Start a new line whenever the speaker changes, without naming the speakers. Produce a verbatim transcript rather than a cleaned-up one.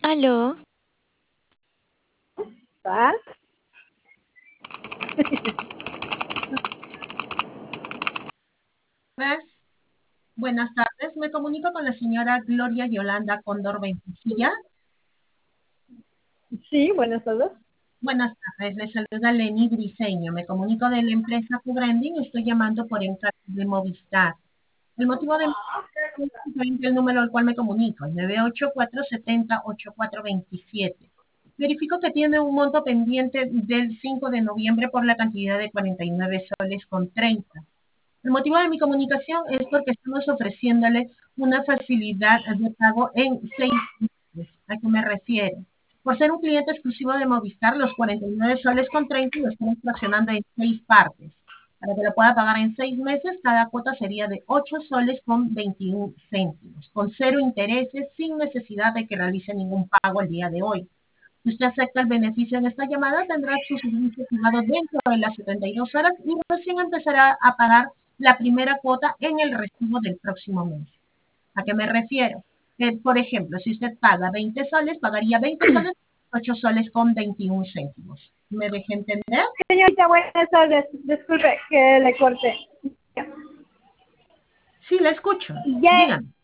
Aló,
¿Ah?
Pues, buenas tardes, me comunico con la señora Gloria Yolanda Cóndor Ventisilla.
Sí, buenas tardes.
Buenas tardes, le saluda Lenny Briseño, me comunico de la empresa Cubrending, estoy llamando por encargo de Movistar. El motivo de mi el número al cual me comunico, el nueve ocho cuatro siete cero ocho cuatro dos siete. Verifico que tiene un monto pendiente del cinco de noviembre por la cantidad de cuarenta y nueve soles con treinta. El motivo de mi comunicación es porque estamos ofreciéndole una facilidad de pago en seis meses. ¿A qué me refiero? Por ser un cliente exclusivo de Movistar, los cuarenta y nueve soles con treinta lo estamos fraccionando en seis partes. Para que lo pueda pagar en seis meses, cada cuota sería de ocho soles con veintiún céntimos, con cero intereses, sin necesidad de que realice ningún pago el día de hoy. Si usted acepta el beneficio en esta llamada, tendrá su servicio activado dentro de las setenta y dos horas y recién empezará a pagar la primera cuota en el recibo del próximo mes. ¿A qué me refiero? Que, por ejemplo, si usted paga veinte soles, pagaría veinte soles, ocho soles con veintiún céntimos. ¿Me dejé entender?
Señorita, buenas tardes. Disculpe que le corte.
Sí, la escucho.
Ya
Dígame.